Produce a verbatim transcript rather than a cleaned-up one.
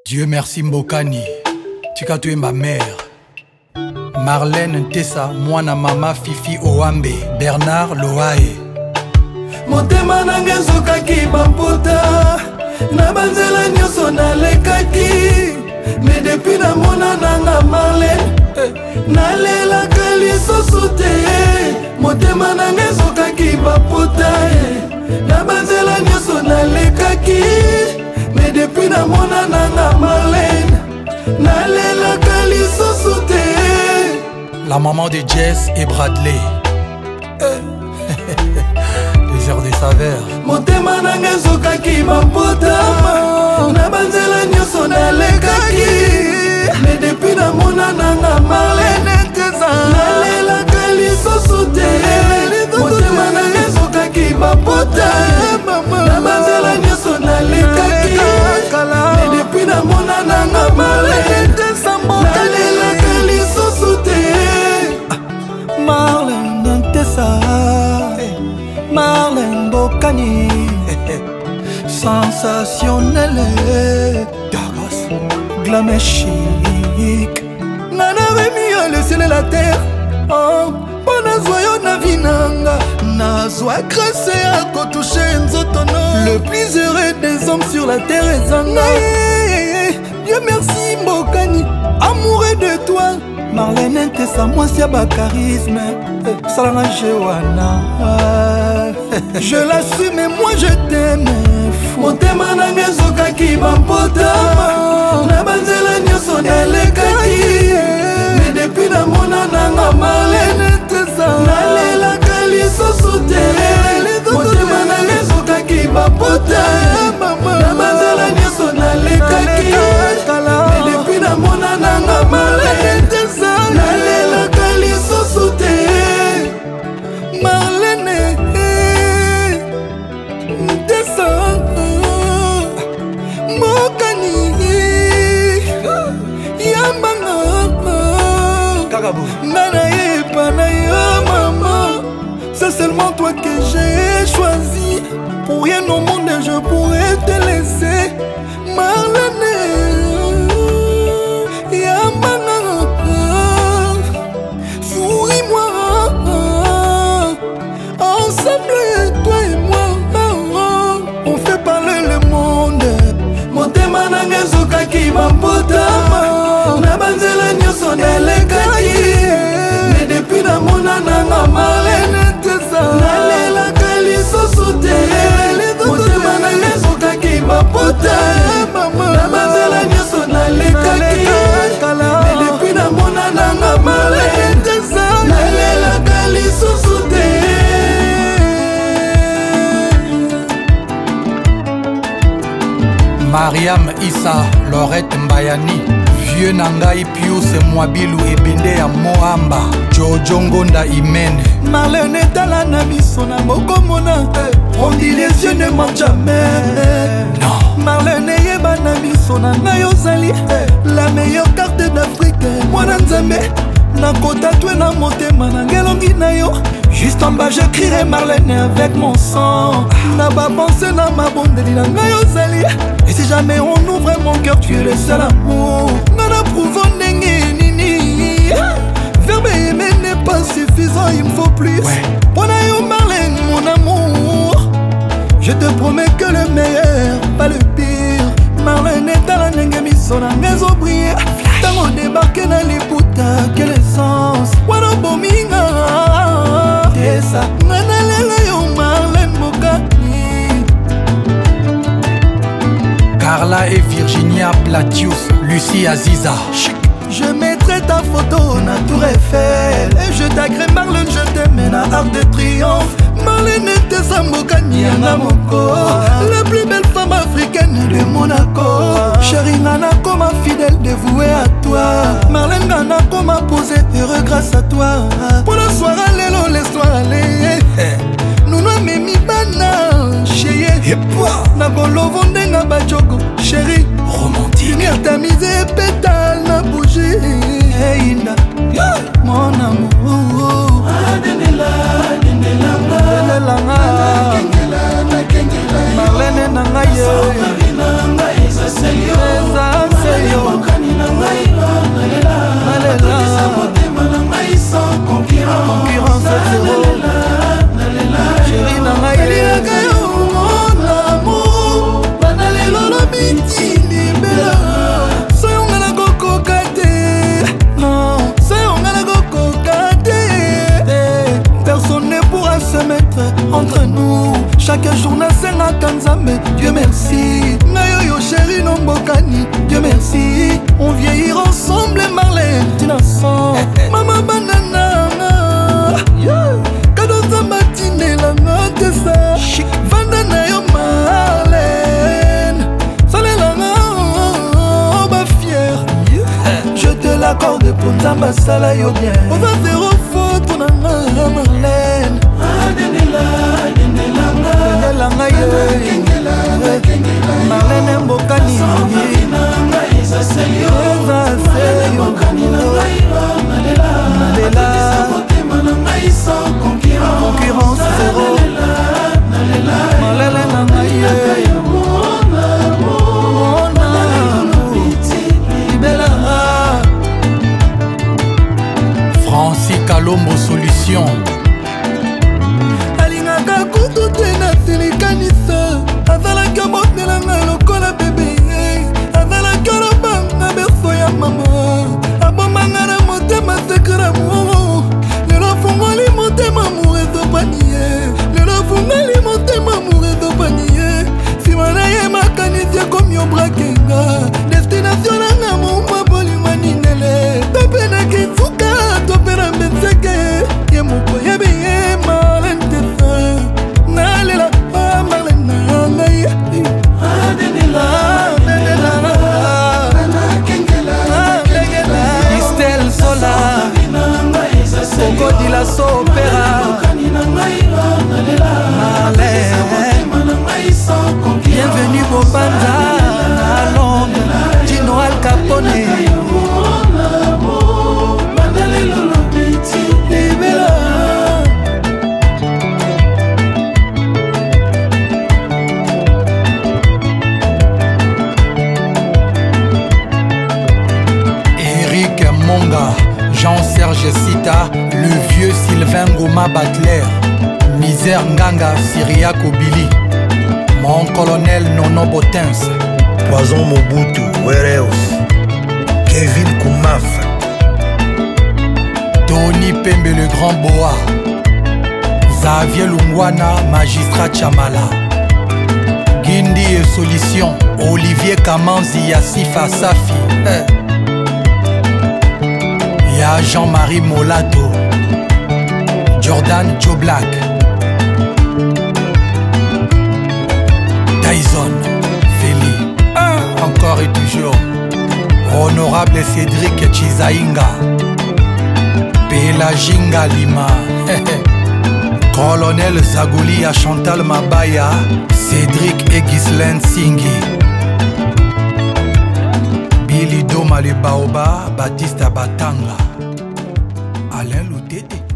Dieu merci Mbokani, tika tu es ma mère. Marlène Ntessa, mwana mama Fifi Owambe, Bernard Loae. Motema nange zokaki bampota, na banzela nyonso nalekaki. Mais depuis na mona nanga Marlène, nalelaka lisusu te. Motema nange zokaki bampota, na banzela nyonso nalekaki. Mais depuis na mona nanga Marlène, nalelaka lisusu te. La maman de Jess et Bradley. Les heures des saveurs. Motema nange zokaki bampota, na banzela nyonso nalekaki. Mais depuis na mona nanga Marlène, nalelaka lisusu te. Motema nange zokaki bampota, na banzela nyonso nalekaki. Mais depuis na mona nanga Marlène, nalelaka lisusu te. Marlène Ntessa, Marlène Mbokani, sensationnelle, glamour chic. Nana Rémi a laissé la terre, oh, pas joyau na vinanga. Nazwa grâce à kotoucher nzotono. Le plus heureux des hommes sur la terre est Zanga. Dieu merci Mbokani, amoureux de toi. Marlène Ntessa, moi c'est ba charisme. Salanga Jewana. Je l'assume mais moi je t'aime. Motema nange zokaki bampota, na banzela nyonso nalekaki. Mais depuis na mona nanga Marlène Ntessa, nalelaka lisusu te. Motema nange zokaki bampota, na banzela nyonso nalekaki. Mais depuis na mona nanga Marlène Ntessa, nalelaka lisusu te. Marlène Ntessa, Mbokani, Yambanga, Nana Yepa na yo maman. C'est seulement toi que j'ai choisi. Pour rien au monde je pourrais te laisser. Marlène Yambanga, souris-moi. Ensemble, toi et moi, on fait parler le monde. Motema nange zokaki bampota, na banzela nyonso nalekaki. Mais depuis na mona nanga Marlène Ntessa, nalelaka lisusu te. Motema nange zokaki bampota, na banzela nyonso nalekaki. Mais depuis na mona nanga Marlène Ntessa, nalelaka lisusu te. Mariam Issa, Laurette Mbayani, Vieux Nangai Pius Mwabilou et Bende ya Moamba, Jojo Ngonda Imene. Marlène etala na biso na mokomona, on dit les yeux ne mentent jamais. Non. Marlène yeba na biso na ngai ozali la meilleure carte d'Afrique. Mwana nzambe na kota tue na motema na ngelongi na yo. Juste en bas j'écrirai Marlène avec mon sang. Na ba pensé na ma bondeli na ngai ozali. Et si jamais on ouvre mon cœur, tu es le seul amour. Nana prouve ndenge nini. Verbe aimer n'est pas suffisant, il me faut plus. Pona yo Marlène mon amour. Je te promets que le meilleur, pas le pire. Marlène est à la ndenge miso na ngai obriller. Tango débarqué na liputa, quelle essence. Wana bominga Ntessa, nana lela yo Marlène Mbokani. Carla et Virginia Platius, Lucie Aziza. Je mettrai ta photo na Tour Eiffel. Et je t'agrée Marlène, je t'aime na Arc de Triomphe. Marlène Ntessa Mbokani yanga moko, la plus belle femme africaine de Monaco. Chérie Nana comme fidèle dévouée à toi. Marlène Nana comme posé heureux grâce à toi. Pour la soirée lelo laisse-toi aller. Nous nous memi bana chérie. Na bolovo ndenga bajogo chérie. Romantique. Lumière tamisée pétale na bougie. Hey Inda, mon amour. Dendela, dendela, Marlène Nanga ye. merci. Nayoyo chéri non bokani, Dieu merci. On vieillir ensemble Marlène, Tinasson. Mama banana, kado za matine la note ça. Vanda na yo Marlène, sale la ba fier. Je te l'accorde pour Nzamba sala yo bien. On va zéro faute on a Marlène. Marlène Mbokani concurrence zéro. Marlène Francis Kalombo Solution. Alingaka kutu tena silikanisa. Azalaki obotelanga lokola bebe. Azalaki olobanga berso ya mama. Abomanga na motema sekra mo. Lelo fungoli motema murezo paniye. Lelo fungoli motema murezo paniye. Simana ye makanisi komi obrakenga. Destination nanga mumba bolingo ninele. Topena kifuka, topena mbenseke. Ye moko yebe ye Marlène tesa. Nalela ah Marlène nangai. Adenela, adenela, adenela. Estelle Sola, Coco di la Sopera. Marlène, bienvenue Bobanza à Londres. Gino Al Capone. Jean-Serge Sita, le vieux Sylvain Goma Batler, Misère Nganga Syria Kobili, mon colonel Nono Botens, Poison Mobutu, Wereos, Kevin Koumaf, Tony Pembe le Grand Boa, Xavier Lungwana, Magistrat Chamala, Guindi et Solution, Olivier Kamanzi Yassifa Safi. Eh. Ya Jean-Marie Molato, Jordan Joe Black, Tyson, Feli, ah, encore et toujours, Honorable Cédric Chizainga, Pelaginga Lima, Colonel Zagouli à Chantal Mabaya, Cédric et Ghislaine Singhi, Billy Doma le Baoba, Baptiste Batanga, Alain Loutete.